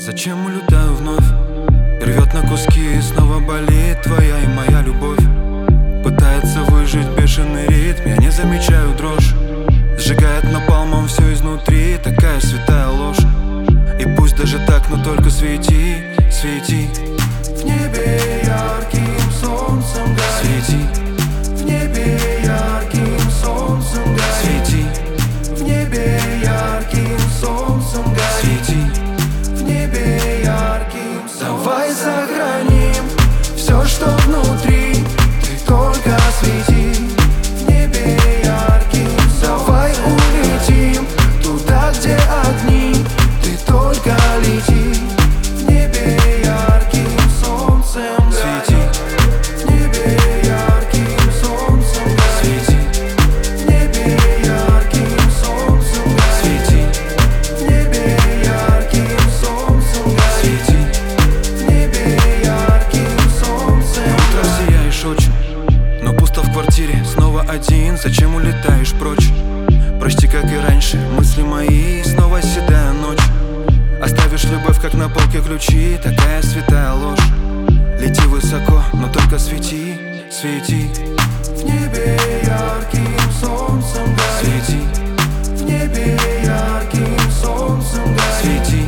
Зачем улетаю вновь? И рвет на куски, и снова болит твоя и моя любовь. Пытается выжить бешеный ритм, я не замечаю дрожь. Сжигает напалмом все изнутри, такая святая ложь. И пусть даже так, но только свети, свети. В небе ярким солнцем горит. Свети, В небе ярким солнцем горит. свети, В небе ярким солнцем горит. свети. В небе ярким солнцем. Давай сохраним все, что внутри. Ты только свети. В небе ярким солнцем. Давай улетим туда, где огни. Ты только лети. В небе ярким солнцем Свети, горит. В небе ярким солнцем горит. свети, В небе ярким солнцем горит. свети, В небе ярким солнцем горит. свети. В небе ярким солнцем На утро сияешь очень, но пусто в квартире. Снова один, зачем улетаешь прочь? Прости, как и раньше, мысли мои, снова седая ночь. Оставишь любовь, как на полке ключи, такая святая ложь. Лети высоко, но только свети, свети, В небе ярким солнцем горит. свети, В небе ярким солнцем горит. свети,